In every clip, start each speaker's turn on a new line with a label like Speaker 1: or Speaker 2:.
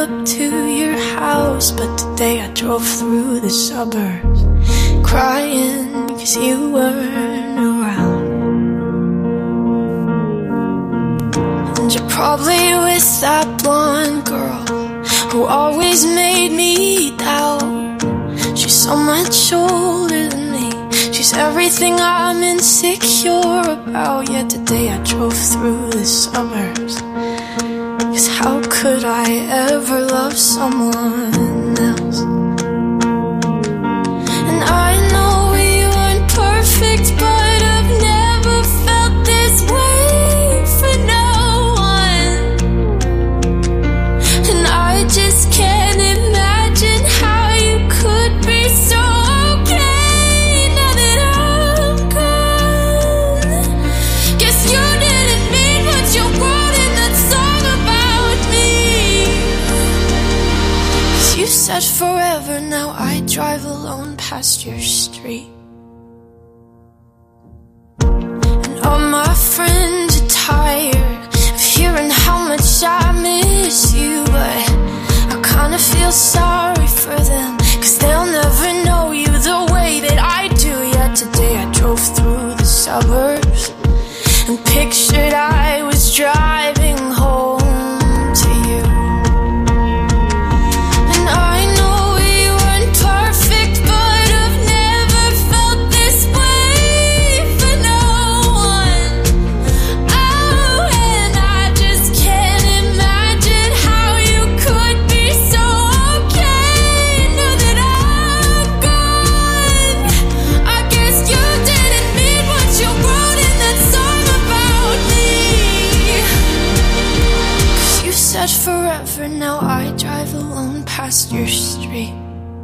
Speaker 1: up to your house, but today I drove through the suburbs, crying 'cause you weren't around. And you're probably with that blonde girl who always made me doubt. She's so much older than me, she's everything I'm insecure about. Yet today I drove through the suburbs, 'cause how could I ever love someone else? And I know we weren't perfect, but I've never felt this way for no one. And I just can't imagine how you could be so okay now that I'm gone. Guess you didn't mean what you wrote in that song about me. 'Cause you said forever, now I drive alone past your street. And all my friends are tired of hearing how much I miss you, but I kinda feel sorry for them, 'cause they'll never know you the way that I do. Yet today I drove through the suburbs and pictured I was driving home to you. And I know we weren't perfect, but I've never felt this way for no one. Oh, and I just can't imagine how you could be so okay now that I'm gone. I guess you didn't mean what you wrote in that song about me. 'Cause you said forever, now I drive alone past your street.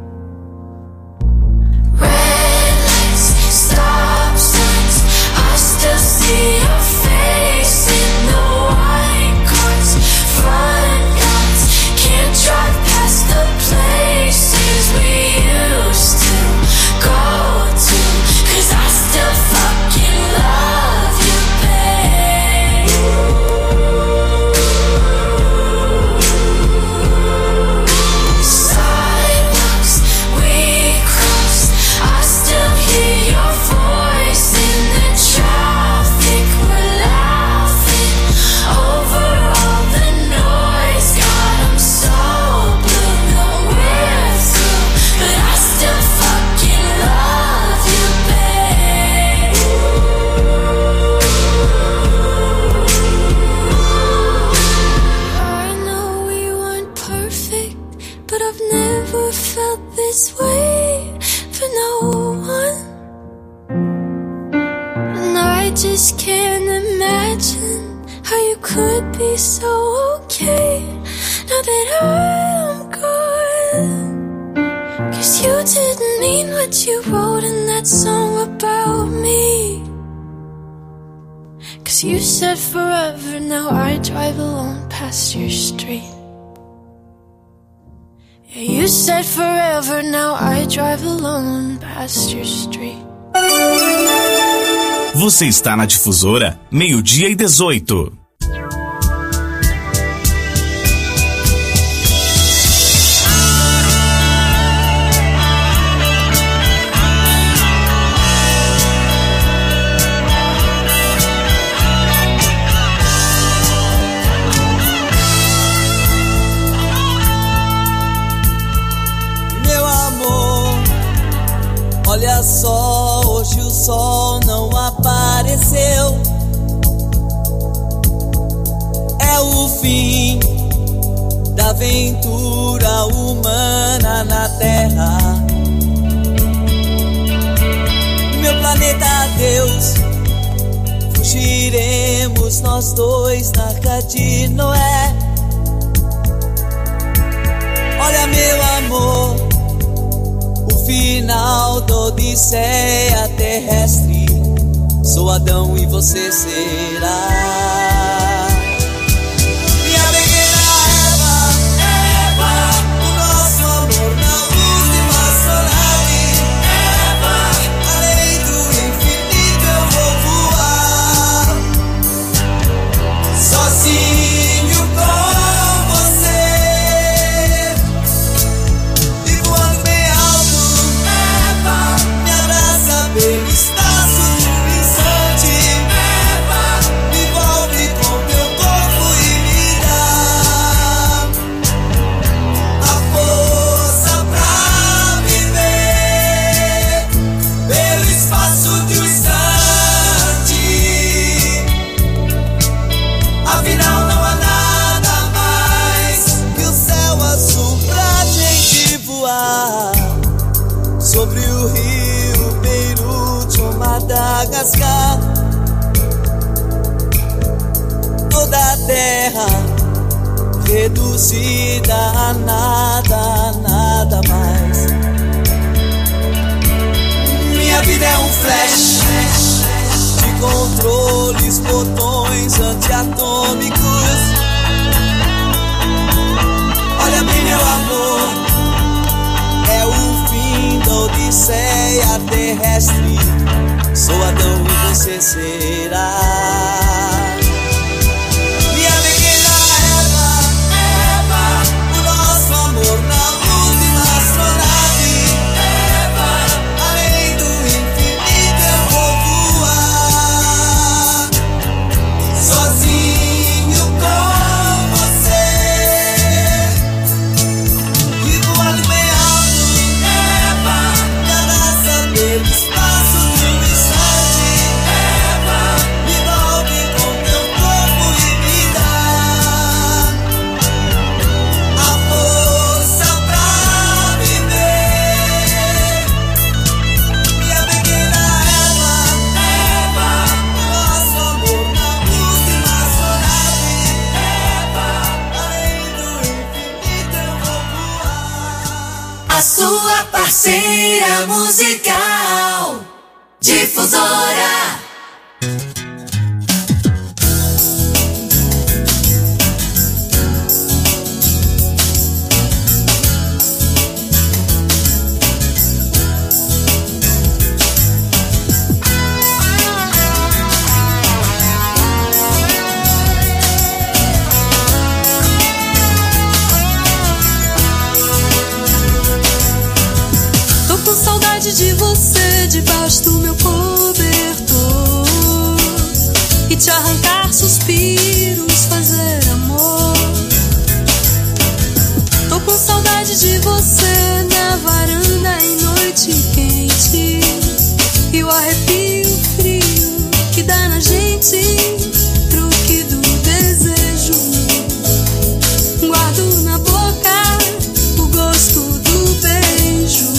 Speaker 1: Red lights, stop signs, I still see your face in the white cars, front yards. Can't drive past the places we used to go to, 'cause I still fucking love you, babe. Sidewalks we crossed, I still hear your voice in the traffic. We're laughing over all the noise. God, I'm so blue, no we're through, but I still fucking love you, babe. I know we weren't perfect, but I've never felt this way for no one. And I just can't imagine how you could be so okay now that I'm gone. 'Cause you didn't mean what you wrote in that song about me. 'Cause you said forever, now I drive alone past your street. Yeah, you said forever, now I drive alone past your street.
Speaker 2: Você está na Difusora, 12:18.
Speaker 3: Meu amor, olha só, hoje o sol não apareceu. É o fim da aventura humana na Terra. Meu planeta Deus, fugiremos nós dois na Arca de Noé. Olha, meu amor, o final da odisseia terrestre. Sou Adão e você será minha pequena Eva, o nosso amor na luz de uma sonave. Eva, além do infinito eu vou voar, sozinho com você. terra, reduzida a nada, nada mais. Minha vida é um flash de controles, botões antiatômicos. Olha bem, meu amor, é o fim da odisseia terrestre. Sou Adão e você será minha pequena Eva, o nosso amor na última astronave. Eva, além do infinito eu vou voar, sozinho com você, e voando bem alto. Eva, nada saber do espaço de um instante. Eva, me envolve com teu corpo e me dá a força pra viver. Minha pequena Eva, o nosso amor na última astronave. Eva, além do infinito eu vou voar.
Speaker 1: A sua parceira musical, Difusora.
Speaker 4: Tô com saudade de você debaixo do meu cobertor, e te arrancar suspiros, fazer amor. Tô com saudade de você na varanda em noite quente, e o arrepio frio que dá na gente, truque do desejo. Guardo na boca o gosto do beijo.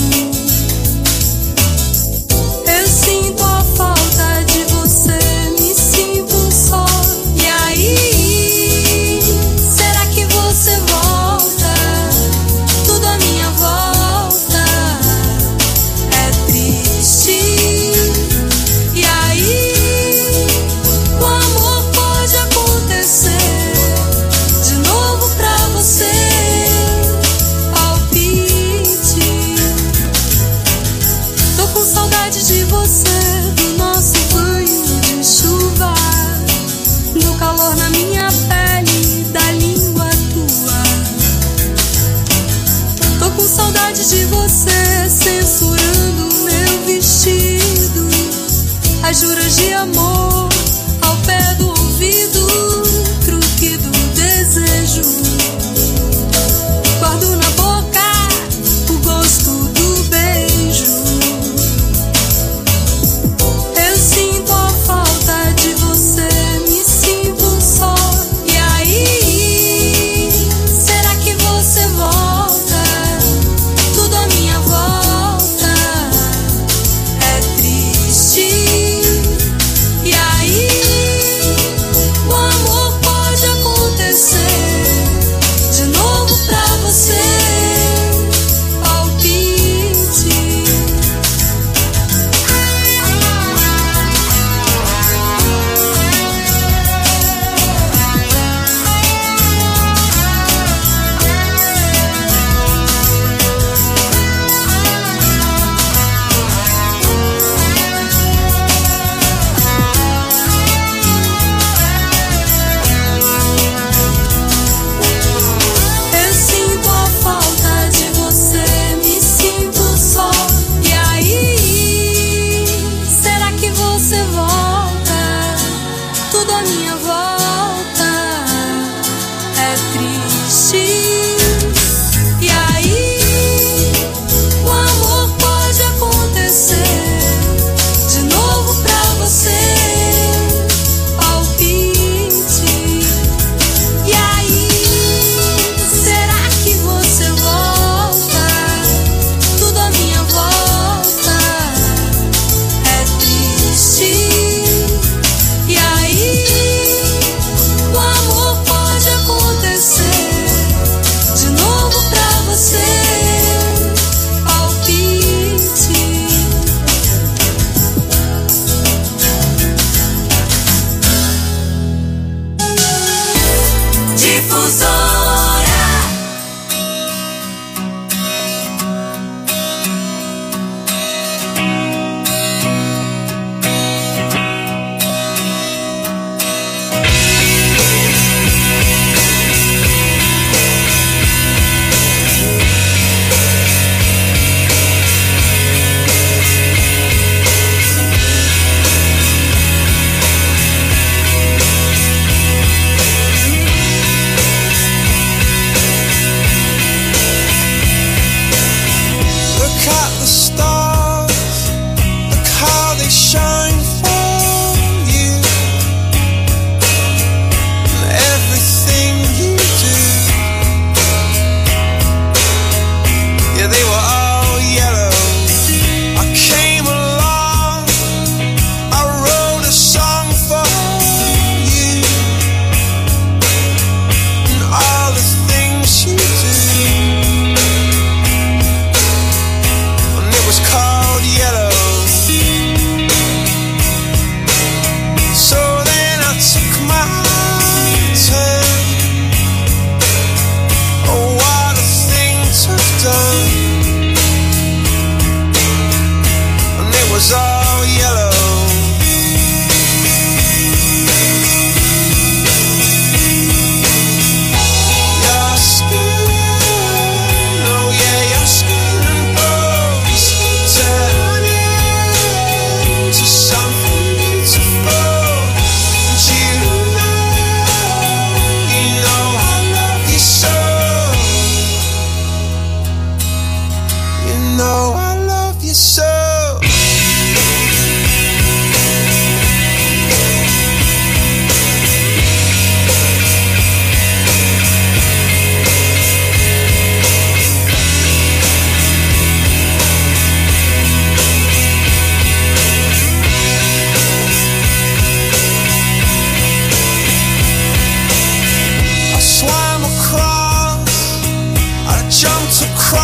Speaker 4: Eu sinto a falta de você, me sinto só. E aí, será que você volta? Tudo à minha volta é triste. E aí, o amor pode acontecer de novo pra você. Palpite. Tô com saudade de você, do nosso banho de chuva, do calor na minha pele, da língua tua. Tô com saudade de você, censurando meu vestido, as juras de amor ao pé do ouvido, truque do desejo. Guardo na boca o gosto do beijo. Eu sinto a falta de você, me sinto só. E aí, será que você volta? Tudo à minha volta é triste. E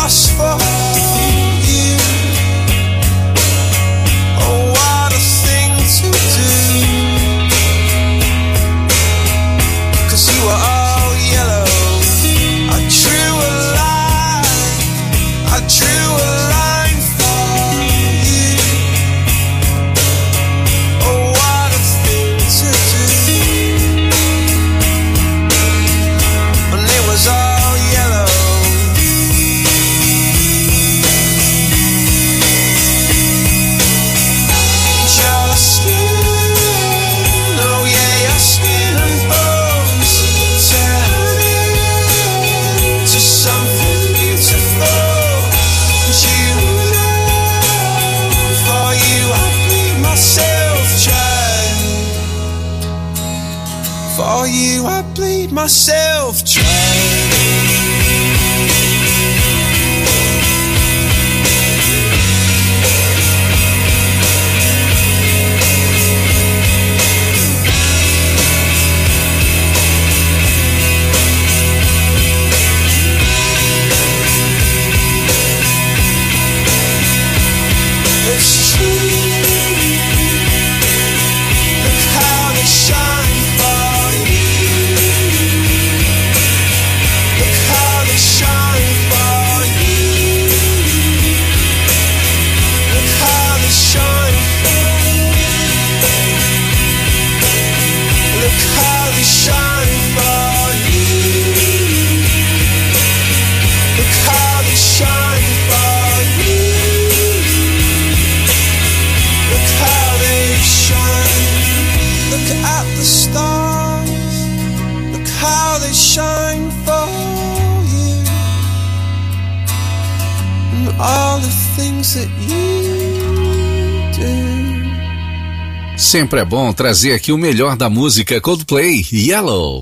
Speaker 3: just for you. Oh, what a thing to do. 'Cause you were all yellow. I drew a line, I drew a line for you. Oh, what a thing to do. And it was all yellow. Your skin, oh yeah, your skin and bones turn into something beautiful. And you know, for you I bleed myself dry. For you I bleed myself dry. It's true. Look how they shine for you. Look how they shine for you. Look how they shine for you. Look how they shine for you. Look how they shine for you. Look how they shine. Look at the stars. Look how they shine for you. And all the things that you do.
Speaker 5: Sempre é bom trazer aqui o melhor da música Coldplay, Yellow.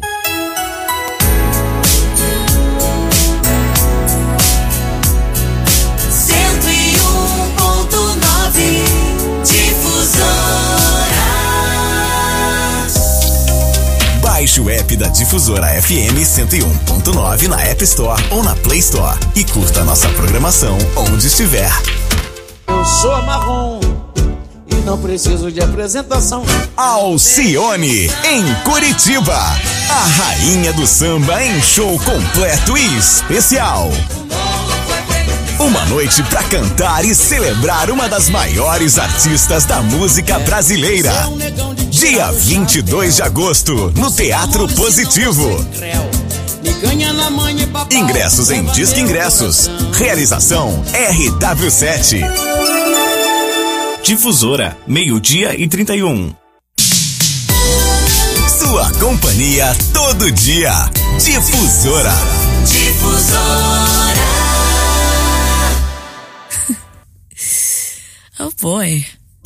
Speaker 2: Baixe o app da Difusora FM 101.9 na App Store ou na Play Store e curta a nossa programação onde estiver.
Speaker 6: Eu sou marrom e não preciso de apresentação.
Speaker 2: Alcione, em Curitiba. A rainha do samba em show completo e especial. Uma noite pra cantar e celebrar uma das maiores artistas da música brasileira. Dia 22 de agosto, no Teatro Positivo. Ingressos em Disque Ingressos. Realização RW7. Difusora, 12:31. Sua companhia todo dia. Difusora.
Speaker 1: Difusora. Oh boy.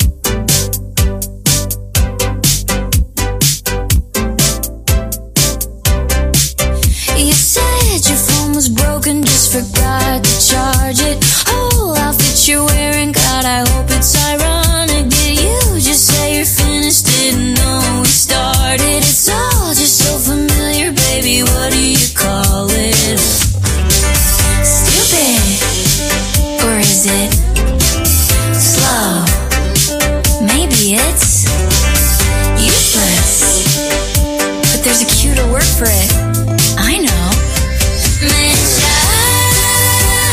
Speaker 1: You said your phone was broken, just forgot to charge it. Whole outfit you're wearing, God, I hope it's ironic. Did you just say you're finished? Didn't know we started. It's all just so familiar, baby. What do you call it? Stupid, or is it slow? Maybe it's useless, but there's a cuter word for it. I know. Mention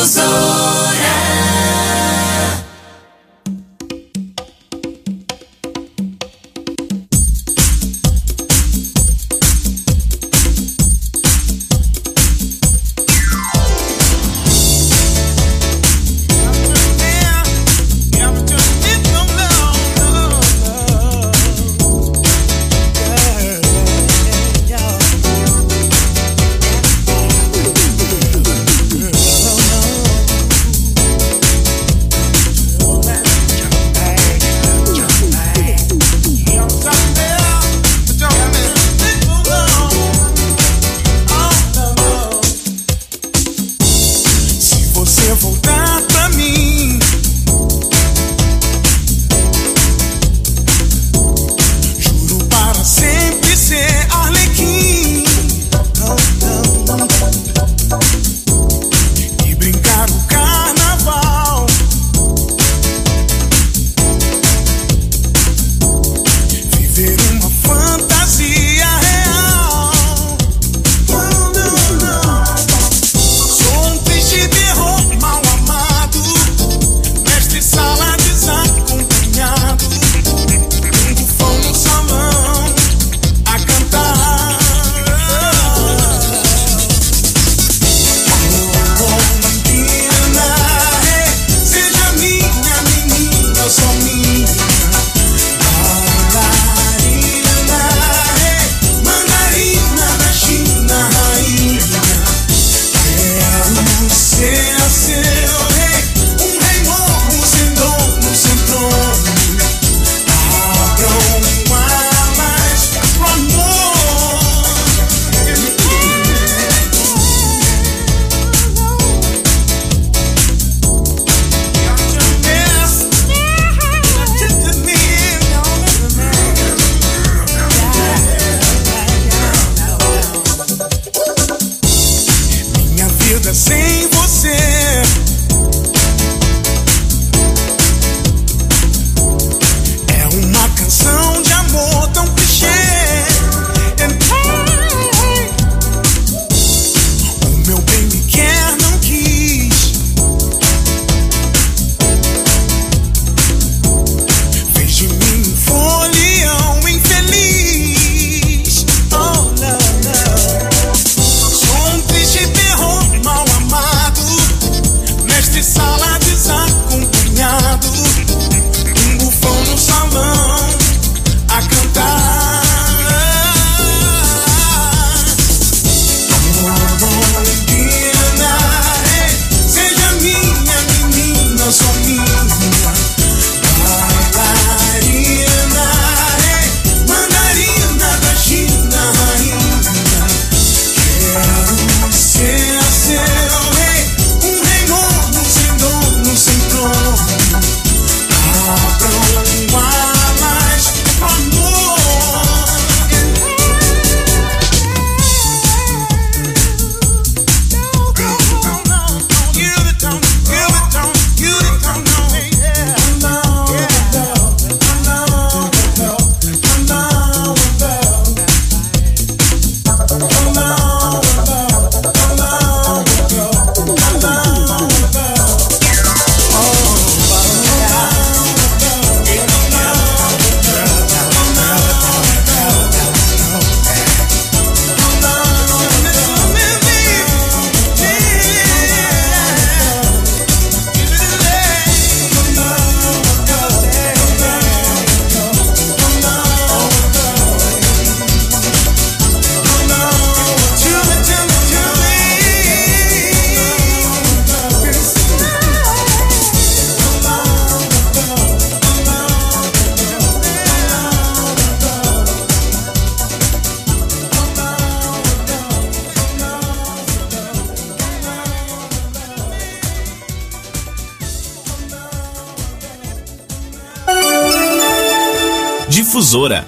Speaker 7: Difusora,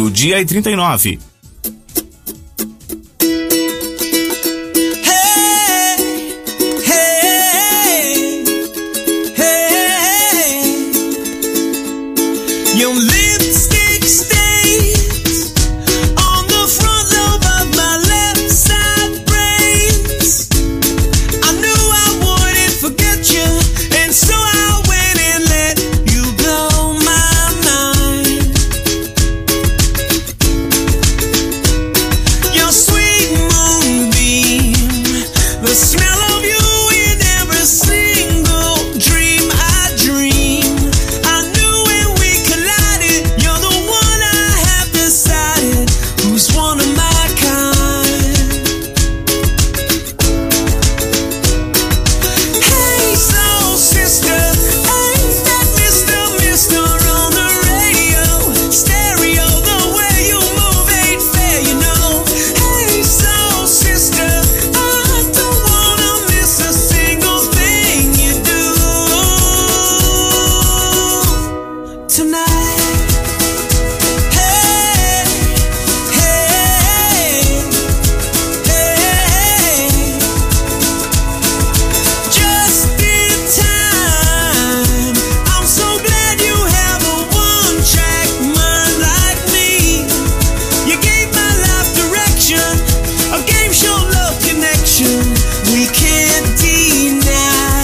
Speaker 7: 12:39.
Speaker 3: Your lipstick stains on the front lobe of my left side brains. I knew I wouldn't attraction we can't deny.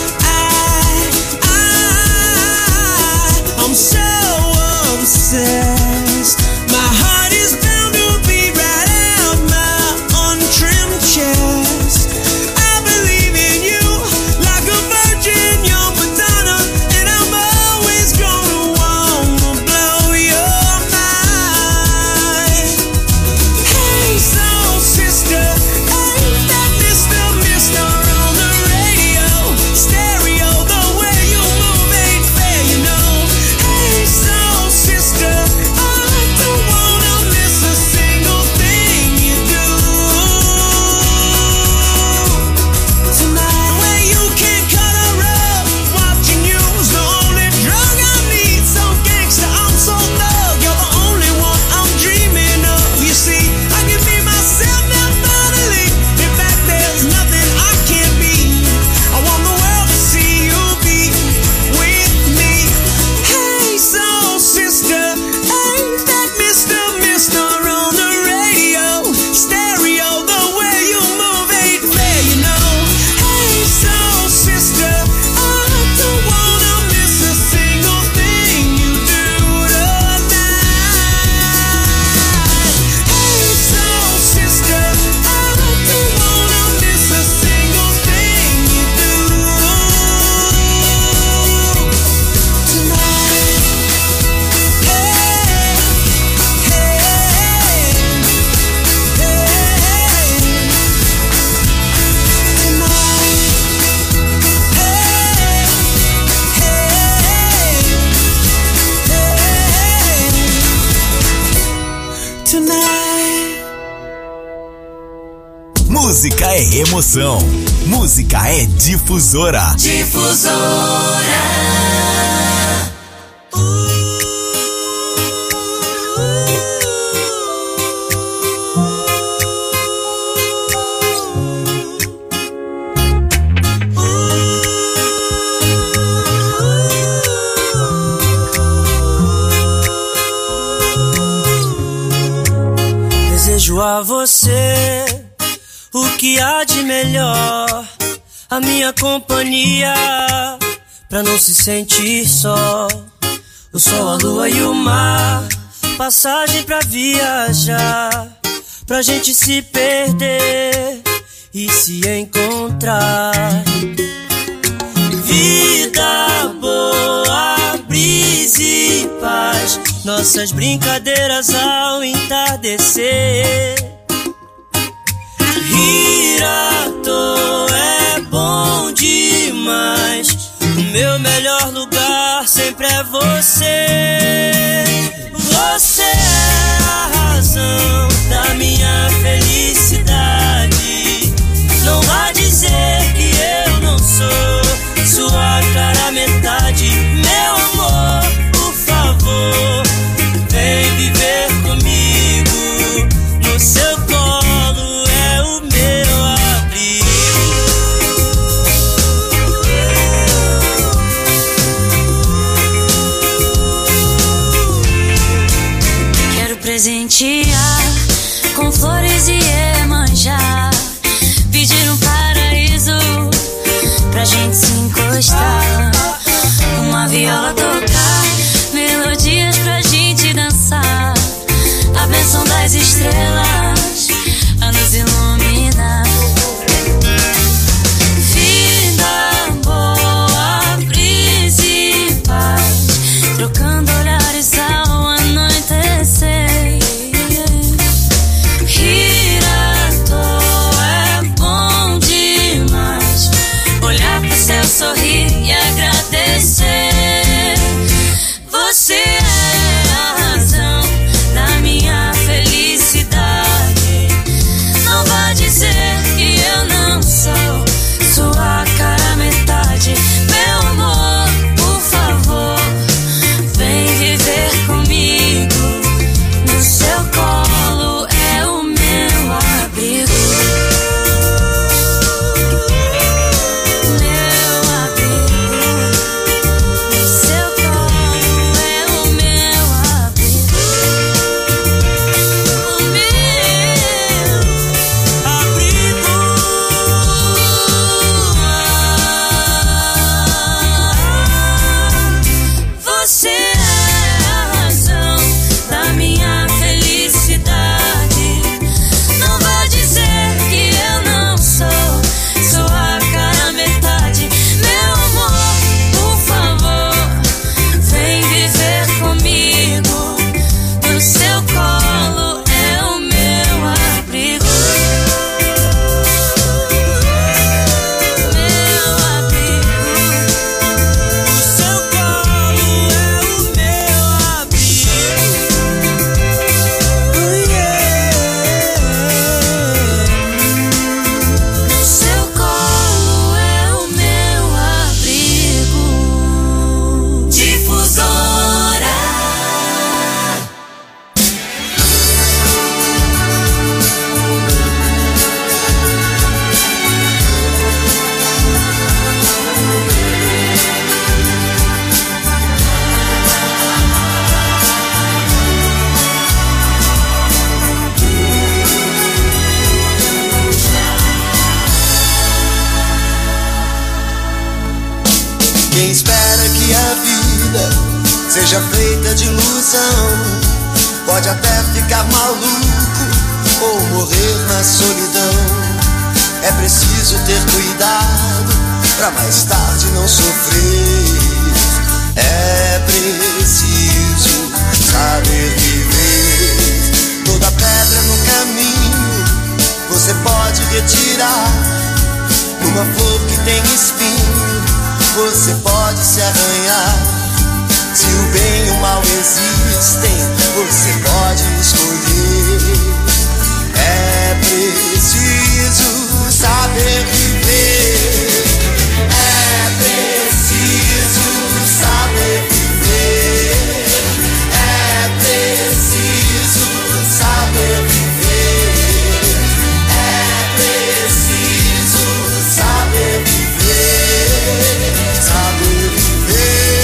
Speaker 3: I'm so obsessed. My heart is bound to beat right out my untrimmed chest. I believe in you like a virgin, young Madonna, and I'm always gonna wanna blow your mind. Hey, soul sister, ain't that Mr. on the radio? Stereo, the way you move ain't fair, you know. Hey, soul sister, I don't wanna miss a single thing you do tonight. The way you can't cut a rug, watching you's the only drug I need. So gangsta, I'm so thug, you're the only one I'm dreaming of. You see, I can be myself now finally. In fact, there's nothing I can't be. I want the world to see you be with me. Hey, soul sister, ain't that Mr. on the radio? Stereo, the way you move ain't fair, you know. Hey, soul sister, I don't wanna miss a single thing you do tonight. Hey, soul sister, I don't wanna miss a single thing you do tonight. Hey, hey, tonight.
Speaker 2: Música é emoção. Música é difusora.
Speaker 3: Desejo a você o que há de melhor, a minha companhia, pra não se sentir só. O sol, a lua e o mar, passagem pra viajar, pra gente se perder e se encontrar. Vida boa, brisa e paz, nossas brincadeiras ao entardecer. Rir à toa é bom demais, o meu melhor lugar sempre é você. Você é a razão da minha felicidade. Não vá dizer que eu não sou sua cara metade. Meu amor, por favor, vem viver comigo. No seu colo é o meu abrigo. Quem espera que a vida seja feita de ilusão pode até ficar maluco ou morrer na solidão. É preciso ter cuidado pra mais tarde não sofrer. É preciso saber viver. Toda pedra no caminho você pode retirar. Numa flor que tem espinho você pode se arranhar. Se o bem e o mal existem, você pode escolher. É preciso saber viver. É preciso saber viver. É preciso saber viver. É preciso saber viver. Saber viver.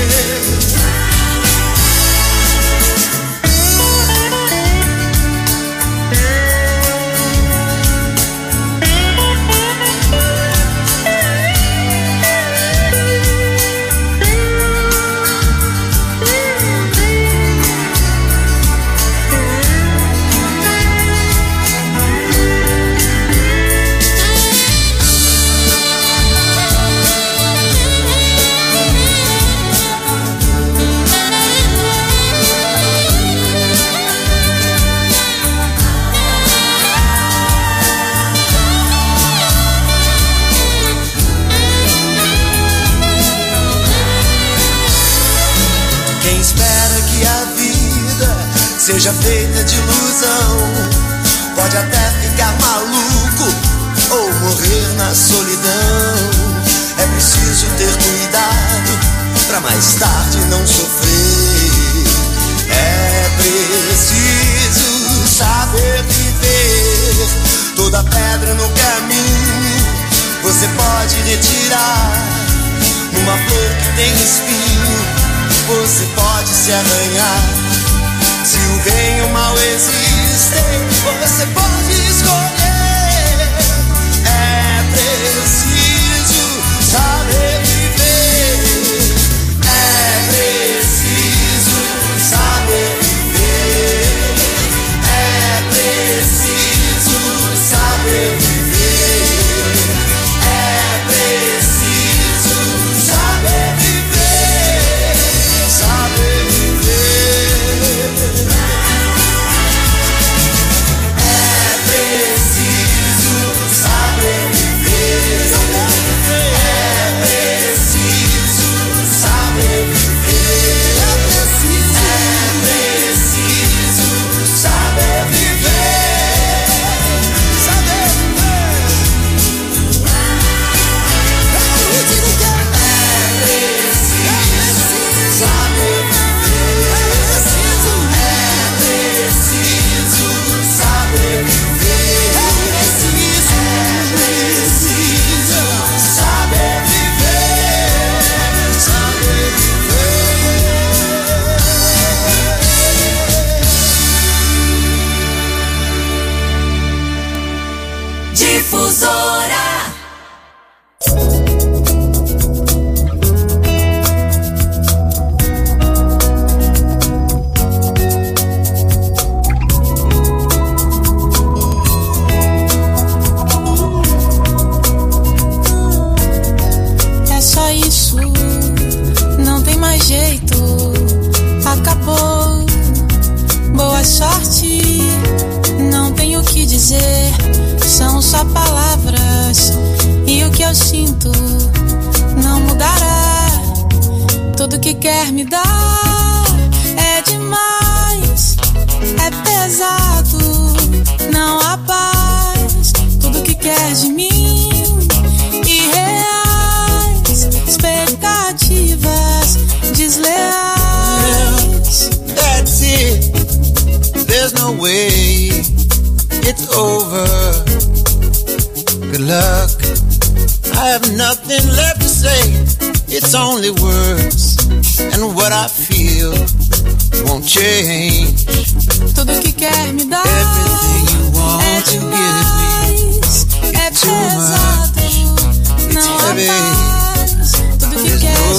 Speaker 3: Seja feita de ilusão, pode até ficar maluco ou morrer na solidão. É preciso ter cuidado pra mais tarde não sofrer. É preciso saber viver. Toda pedra no caminho você pode retirar. Numa flor que tem espinho você pode se arranhar. Se o bem e o mal existem, você pode escolher. É preciso saber viver. É preciso saber viver. É preciso saber viver. É preciso saber viver. Saber viver.
Speaker 4: Tudo que quer me dar é demais, é pesado, não há paz. Tudo que quer de mim, irreais, expectativas desleais.
Speaker 3: That's it, there's no way, it's over. Good luck, I have nothing left to say. It's only words, and what I feel won't change.
Speaker 4: Tudo que quer me dar
Speaker 3: everything you want
Speaker 4: é
Speaker 3: to
Speaker 4: demais,
Speaker 3: give me,
Speaker 4: é
Speaker 3: it's too
Speaker 4: pesado,
Speaker 3: much, it's
Speaker 4: não há
Speaker 3: heavy.
Speaker 4: paz. Tudo que
Speaker 3: There's
Speaker 4: quer
Speaker 3: no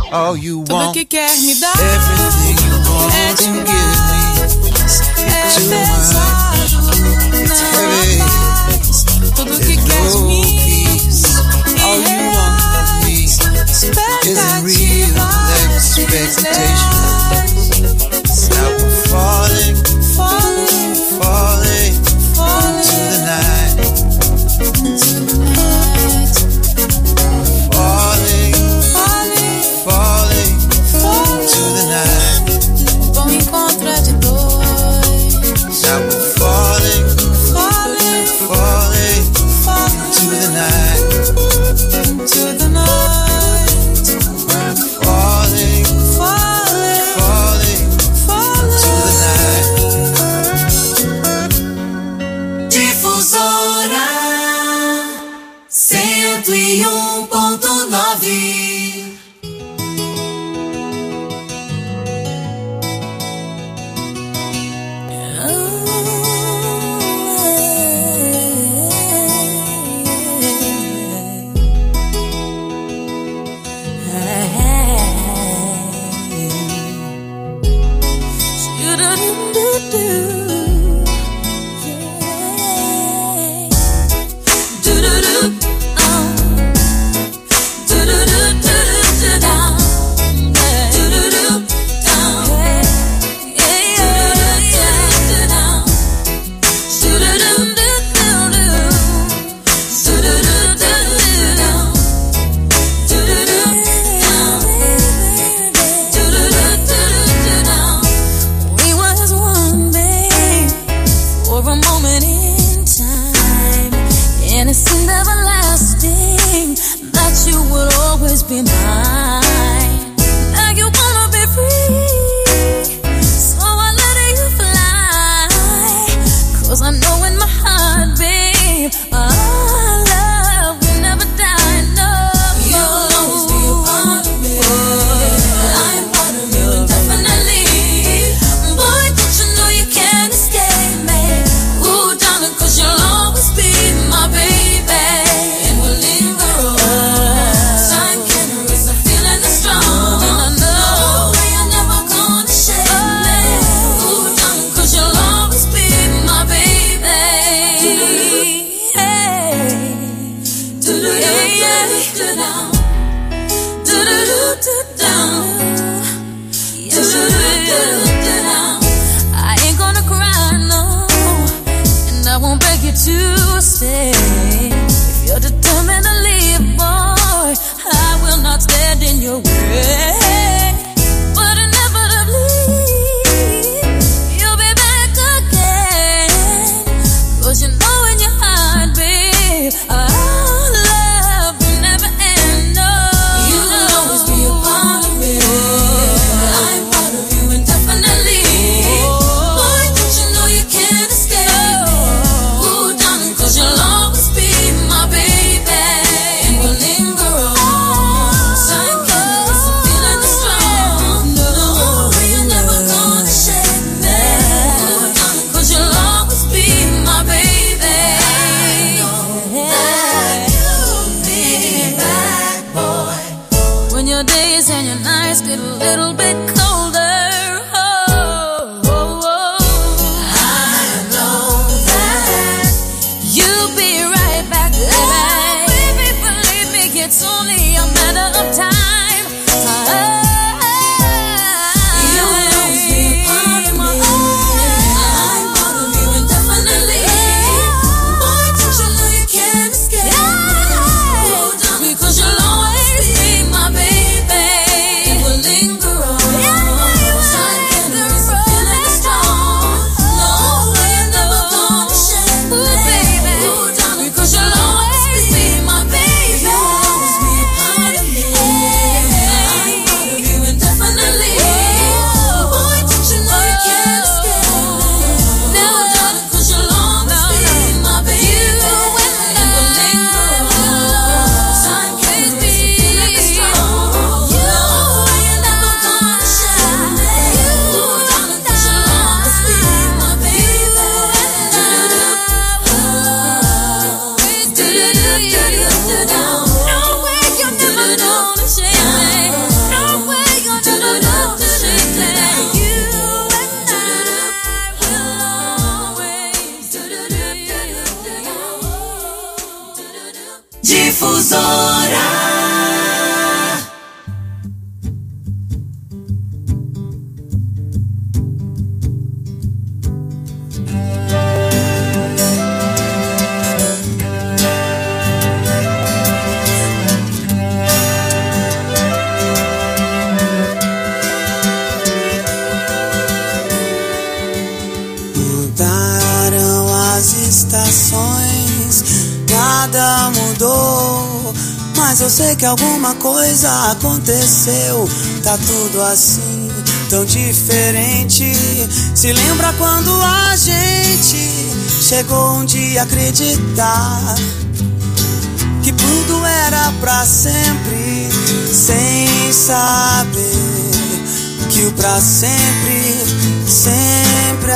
Speaker 3: all you
Speaker 4: Tudo
Speaker 3: want.
Speaker 4: que quer me dar
Speaker 3: Everything you want
Speaker 4: é
Speaker 3: to give
Speaker 4: demais,
Speaker 3: me.
Speaker 4: é
Speaker 3: Too
Speaker 4: pesado,
Speaker 3: heavy.
Speaker 4: não mais. Tudo que
Speaker 3: There's
Speaker 4: quer de
Speaker 3: no
Speaker 4: mim
Speaker 3: peace. All you want from me isn't real expectations. Now we're falling,
Speaker 4: falling,
Speaker 3: falling
Speaker 4: falling
Speaker 3: to the night.
Speaker 4: tonight.
Speaker 3: Falling,
Speaker 4: Falling,
Speaker 3: falling to the
Speaker 4: falling.
Speaker 3: night.
Speaker 4: Bom encontro é de dois.
Speaker 3: Now we're falling,
Speaker 4: Falling,
Speaker 3: falling
Speaker 4: falling
Speaker 3: to the night.
Speaker 4: to the night.
Speaker 3: Falling,
Speaker 4: Falling,
Speaker 3: falling to the
Speaker 4: falling.
Speaker 3: night.
Speaker 1: Difusora 101.9.
Speaker 4: We was one, babe, for a moment in time, and it seemed everlasting that you would always be mine. Now you wanna be free, so I let you fly. 'Cause I know in my heart, babe, our love will never die. No,
Speaker 1: You'll always be a part of me. I'm part of you indefinitely. Boy, don't you know you can't escape me? Ooh, darling, 'cause you'll always be my baby. And we'll linger on. Time can't erase the feeling that's strong.
Speaker 4: And I know.
Speaker 1: No way you're never gonna shake me. Ooh, darling, 'cause you'll always be my baby.
Speaker 4: I ain't gonna cry, no, and I won't beg you to stay. If you're determined to leave, boy, I will not stand in your way. But inevitably, you'll be back again. 'Cause you know in your heart, babe, our love will never end. No,
Speaker 1: You'll always be a part of me. I'm part of you indefinitely. Boy, don't you know you can't escape me? Ooh, darling, 'cause you'll always be my baby. And we'll linger on. Time can't erase the feeling Difusora.
Speaker 6: Mudaram as estações, nada mudou, mas eu sei que alguma coisa aconteceu. Tá tudo assim, tão diferente. Se lembra quando a gente chegou um dia a acreditar que tudo era pra sempre, sem saber que o pra sempre sempre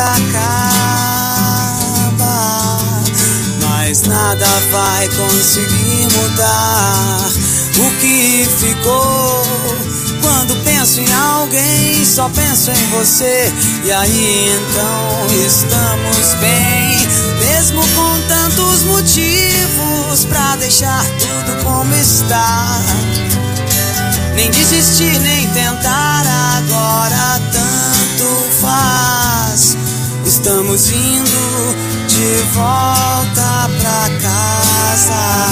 Speaker 6: acaba. Mas nada vai conseguir mudar o que ficou. Quando penso em alguém, só penso em você. E aí então estamos bem, mesmo com tantos motivos pra deixar tudo como está. Nem desistir, nem tentar, agora tanto faz. Estamos indo de volta pra casa.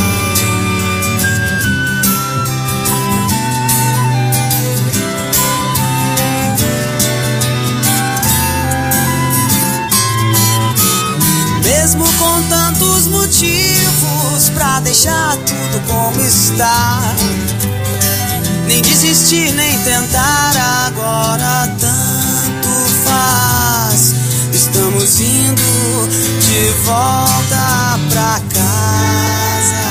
Speaker 6: Mesmo com tantos motivos pra deixar tudo como está. Nem desistir, nem tentar, agora tanto faz. Estamos indo de volta pra casa.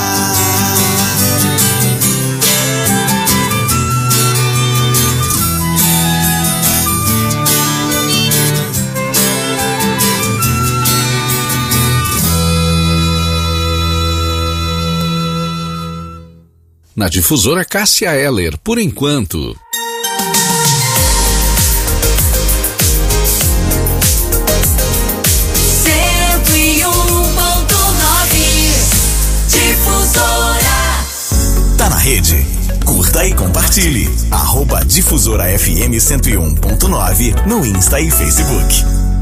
Speaker 5: Na Difusora, Cássia Eller, por enquanto.
Speaker 1: Difusora.
Speaker 2: Tá na rede? Curta e compartilhe. @Difusora FM 101.9 no Insta e Facebook.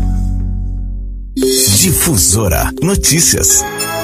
Speaker 2: Difusora Notícias.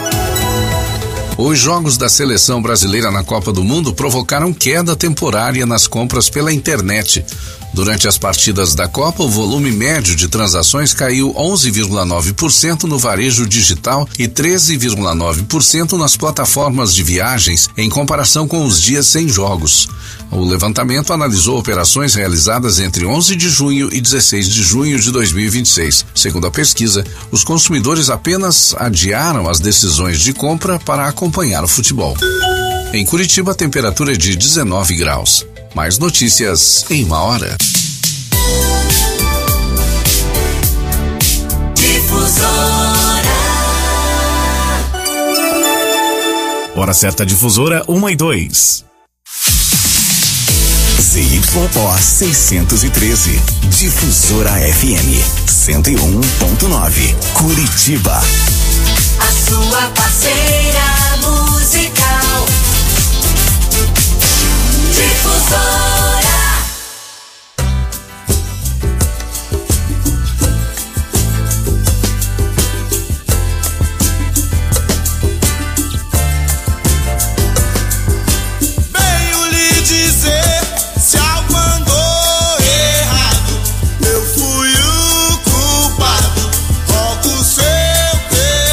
Speaker 5: Os jogos da seleção brasileira na Copa do Mundo provocaram queda temporária nas compras pela internet. Durante as partidas da Copa, o volume médio de transações caiu 11,9% no varejo digital e 13,9% nas plataformas de viagens, em comparação com os dias sem jogos. O levantamento analisou operações realizadas entre 11 de junho e 16 de junho de 2026. Segundo a pesquisa, os consumidores apenas adiaram as decisões de compra para acompanhar o futebol. Em Curitiba, a temperatura é de 19 graus. Mais notícias em uma hora.
Speaker 1: Difusora.
Speaker 7: Hora certa, Difusora 1:02.
Speaker 2: ZYO 613. Difusora FM 101.9. Curitiba.
Speaker 1: A sua parceira musical. Difusora.
Speaker 3: Venho lhe dizer, se algo andou errado, eu fui o culpado. Rogo seu perdão.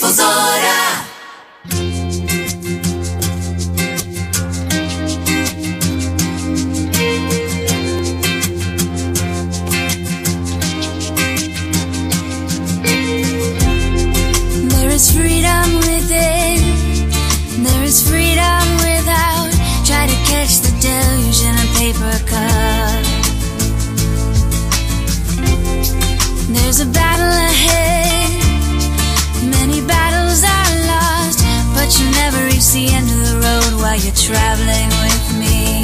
Speaker 1: Difusora.
Speaker 8: There is freedom within, there is freedom without. Try to catch the deluge in a paper cup. There's a battle ahead, many battles are lost, but you never reach the end of the road while you're traveling with me.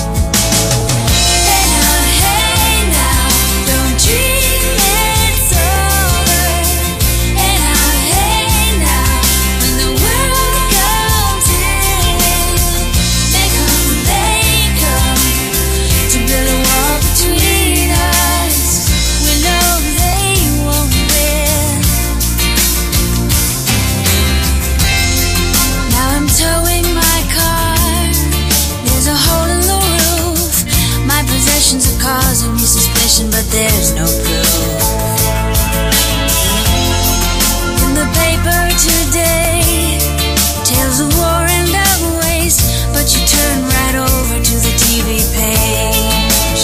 Speaker 8: Hey now, don't dream it's over. Hey now, when the world comes in, they come to build a wall between us. We know they won't win. Now I'm towing my car. There's a hole in the roof. My possessions are causing me suspicion, but there's no proof. In the paper today, tales of war and of waste, but you turn right over to the TV page.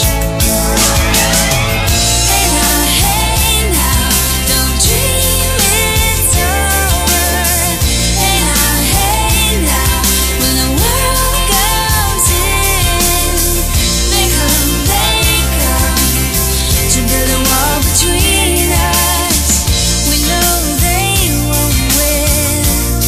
Speaker 8: Hey now, don't dream it's over. Hey now, when the world goes in, they come to build a wall between us. We know they won't win.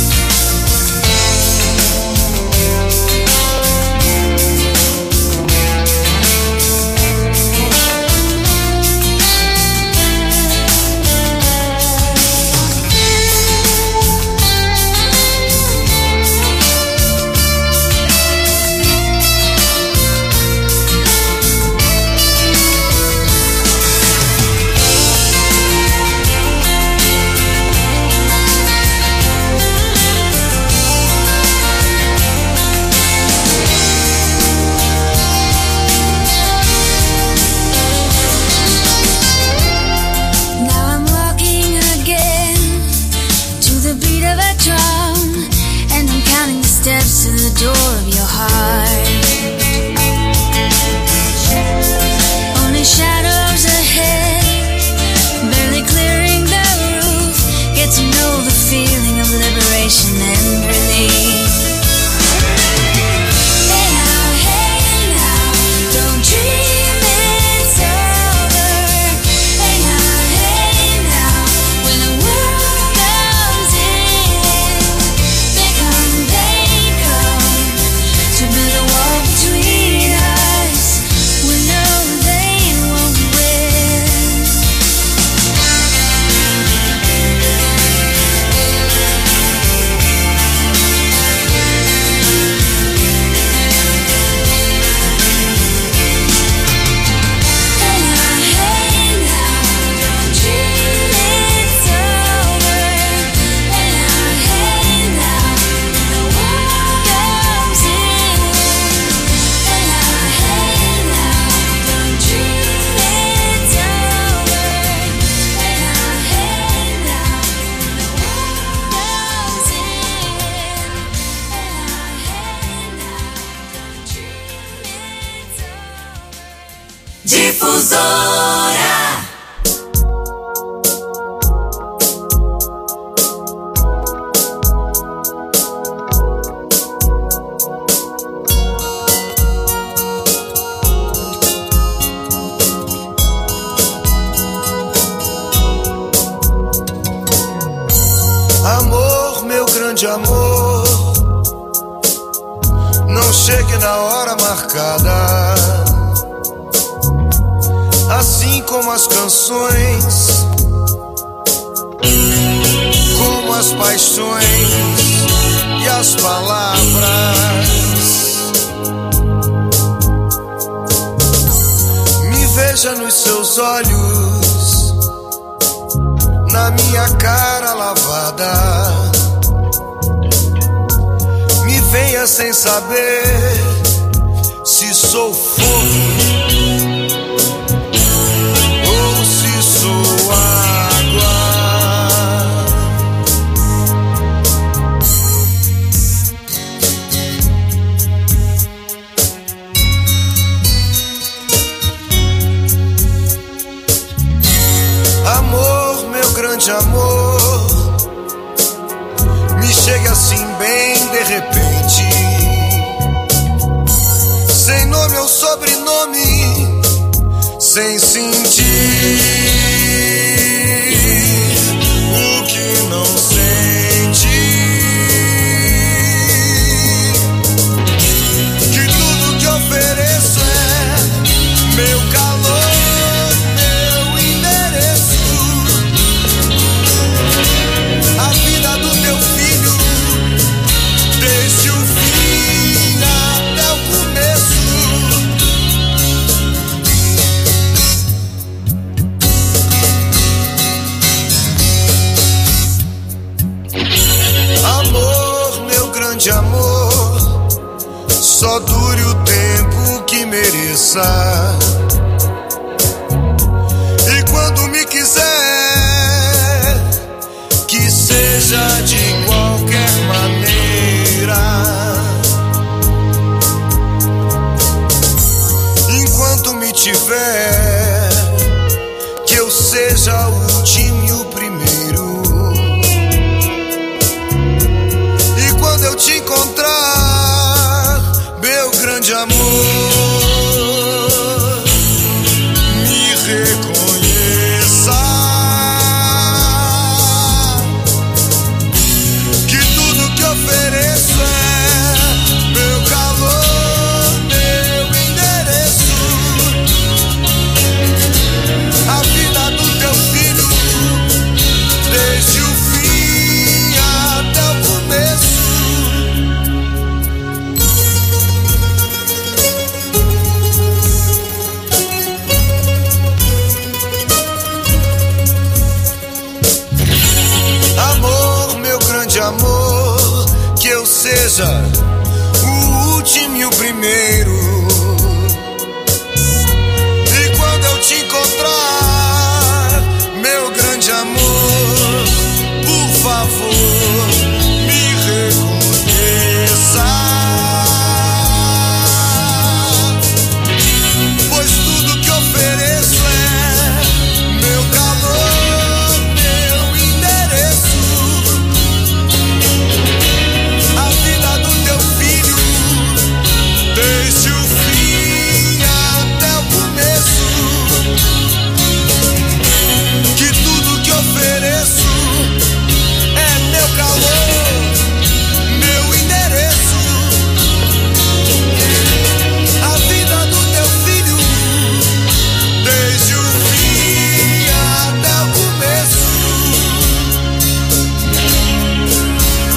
Speaker 8: Now I'm walking again to the beat of a drum, and I'm counting the steps to the door of your heart. Only shadows ahead, barely clearing the roof. Get to know the feeling of liberation and relief. Hey now, don't dream it's over. Hey now, when the world comes in, they come to build a wall between us. We know they won't win. Hey now, don't dream it's over. Hey now, when the world comes in. Hey now, don't dream it's over. Hey now, when the world comes in. Don't dream it's over.
Speaker 1: Difusora.
Speaker 3: Amor, meu grande amor, não chegue na hora marcada. Assim como as canções, como as paixões e as palavras. Me veja nos seus olhos, na minha cara lavada. Me venha sem saber se sou fogo ou se sou água. chegue assim bem de repente, sem nome ou sobrenome, sem sentir o que não sente. Que tudo que ofereço é meu calor, meu endereço, a vida do teu filho, desde o fim até o começo. Amor, meu grande amor, só dure o tempo que mereça. E quando me quiser, que seja de qualquer maneira. Enquanto me tiver, que eu seja o último e o primeiro. E quando eu te encontrar, meu grande amor, me reconheça. Que tudo que ofereço é meu calor, meu endereço, a vida do teu filho, desde o fim até o começo. Amor, meu grande amor, que eu seja o último e o primeiro. E quando eu te encontrar,